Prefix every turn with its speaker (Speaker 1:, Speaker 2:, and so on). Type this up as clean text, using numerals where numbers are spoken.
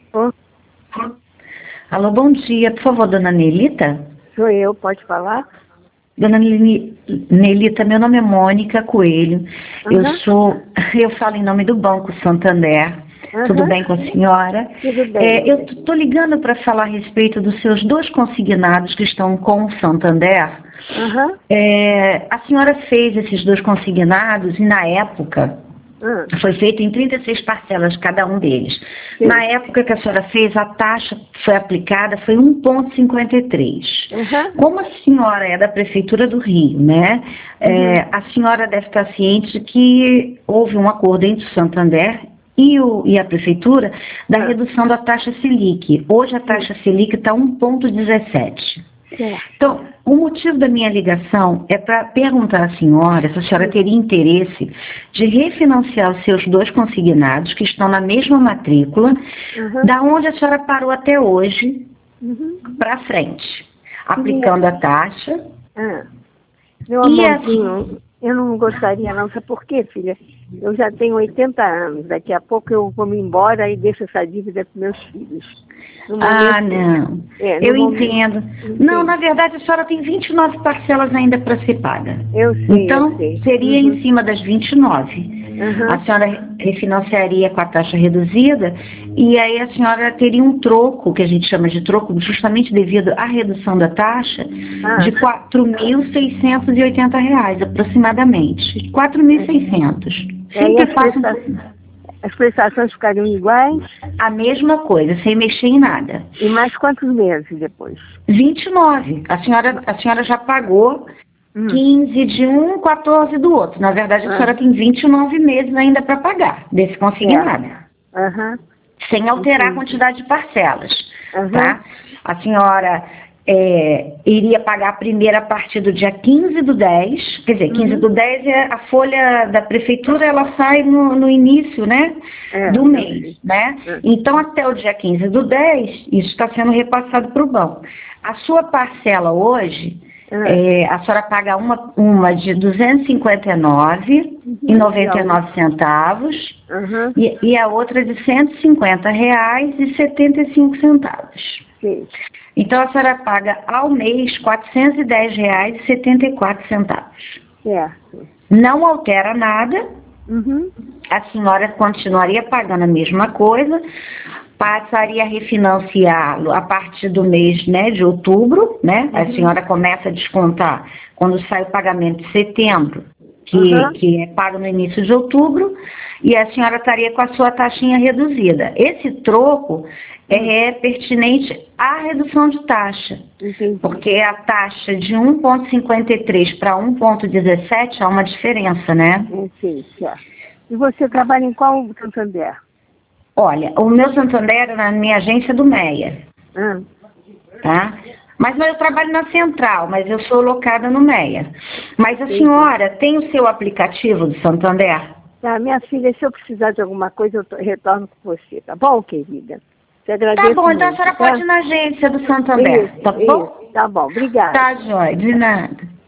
Speaker 1: Oh,
Speaker 2: Alô, bom dia. Por favor, dona Nelita?
Speaker 1: sou eu, pode falar?
Speaker 2: Dona Nelita, meu nome é Mônica Coelho. Eu falo em nome do Banco Santander. Tudo bem com a senhora?
Speaker 1: Tudo bem.
Speaker 2: Eu estou ligando para falar a respeito dos seus 2 consignados que estão com o Santander. A senhora fez esses 2 consignados e na época foi feito em 36 parcelas cada um deles.
Speaker 1: Sim.
Speaker 2: Na época que a senhora fez, a taxa foi aplicada foi 1,53. Como a senhora é da Prefeitura do Rio, né? A senhora deve estar ciente que houve um acordo entre o Santander e a Prefeitura da redução da taxa Selic. Hoje a taxa Selic está 1,17. Então, o motivo da minha ligação é para perguntar à senhora se a senhora teria interesse de refinanciar os seus 2 consignados, que estão na mesma matrícula, da onde a senhora parou até hoje, para frente, aplicando a taxa.
Speaker 1: Meu amorzinho, eu não gostaria não. Sabe por quê, filha? Eu já tenho 80 anos. Daqui a pouco eu vou me embora e deixo essa dívida para meus filhos.
Speaker 2: Não. Eu entendo. Não, na verdade, a senhora tem 29 parcelas ainda para ser paga.
Speaker 1: Eu sei,
Speaker 2: então,
Speaker 1: eu sei.
Speaker 2: seria em cima das 29. A senhora refinanciaria com a taxa reduzida e aí a senhora teria um troco, que a gente chama de troco, justamente devido à redução da taxa, de R$ 4.680, aproximadamente. R$ 4.600.
Speaker 1: As prestações ficariam iguais?
Speaker 2: A mesma coisa, sem mexer em nada.
Speaker 1: E mais quantos meses depois?
Speaker 2: 29. A senhora já pagou 15 de um, 14 do outro. Na verdade, a senhora tem 29 meses ainda para pagar desse consignado. Sem alterar a quantidade de parcelas. Tá? A senhora iria pagar a primeira a partir do dia 15 do 10. Quer dizer, 15 do 10 a folha da prefeitura, ela sai no início, né, do mês, né? Então, até o dia 15 do 10, isso está sendo repassado para o banco. A sua parcela hoje, a senhora paga uma de R$ 259,99 e a outra de R$ 150,75.
Speaker 1: Sim.
Speaker 2: Então, a senhora paga ao mês R$ 410,74. Não altera nada, a senhora continuaria pagando a mesma coisa, passaria a refinanciá-lo a partir do mês, né, de outubro, né? A senhora começa a descontar quando sai o pagamento de setembro, que é pago no início de outubro, e a senhora estaria com a sua taxinha reduzida. Esse troco é pertinente à redução de taxa, porque a taxa de 1,53 para 1,17 há uma diferença, né?
Speaker 1: Sim, certo. E você trabalha em qual Santander?
Speaker 2: Olha, o meu Santander, na minha agência do Meia, tá? Mas eu trabalho na Central, mas eu sou locada no Meia. Mas a senhora tem o seu aplicativo do Santander?
Speaker 1: Minha filha, se eu precisar de alguma coisa, eu retorno com você, tá bom, querida? Te agradeço
Speaker 2: Tá bom,
Speaker 1: muito,
Speaker 2: então a senhora pode ir na agência do Santander, tá bom?
Speaker 1: Tá bom, obrigada.
Speaker 2: Tá, jóia, de nada.